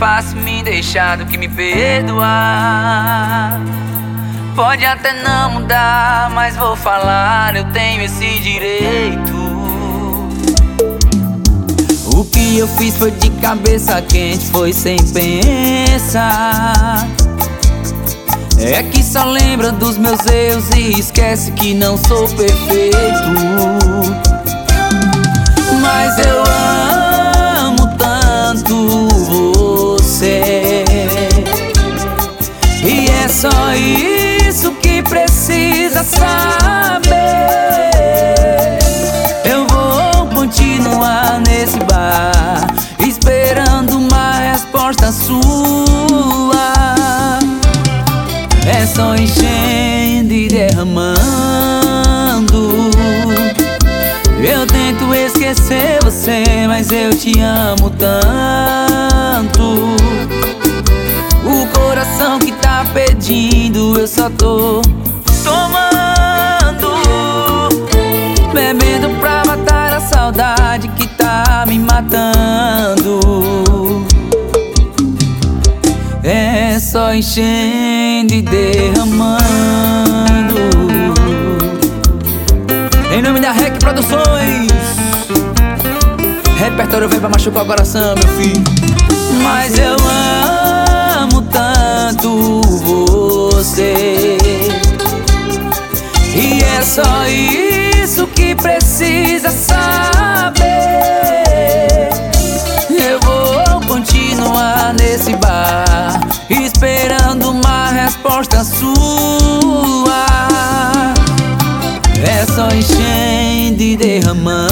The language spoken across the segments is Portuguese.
fácil me deixar do que me perdoar. Pode até não mudar, mas vou falar, eu tenho esse direito. O que eu fiz foi de cabeça quente, foi sem pensar. É que só lembra dos meus erros e esquece que não sou perfeito. Mas eu amo tanto você, e é só isso que precisa saber. Eu vou continuar nesse bar, esperando uma resposta sua. É só enchendo e derramando. Eu tento esquecer você, mas eu te amo tanto. O coração que tá pedindo, eu só tô tomando, bebendo pra matar a saudade que tá me matando. É só enchendo e derramando. Em nome da REC Produções, repertório vem pra machucar o coração, meu filho. Mas eu amo tanto você, e é só isso que precisa saber. Eu vou continuar nesse bar, esperando uma resposta sua. É só enchendo e derramando.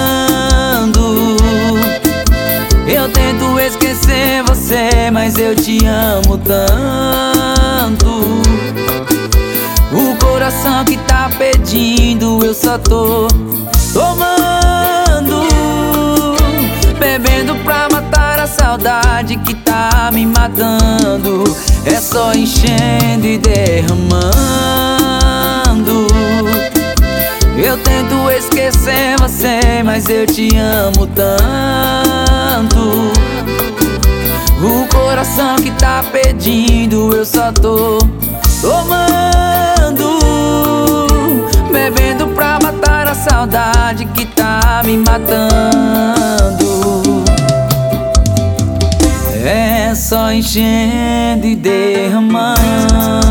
Eu tento esquecer você, mas eu te amo tanto. O coração que tá pedindo, eu só tô tomando, bebendo pra matar a saudade que tá me matando. É só enchendo e derramando. Eu tento esquecer você, mas eu te amo tanto. O coração que tá pedindo, eu só tô tomando, bebendo pra matar a saudade que tá me matando. É só enchendo e derramando.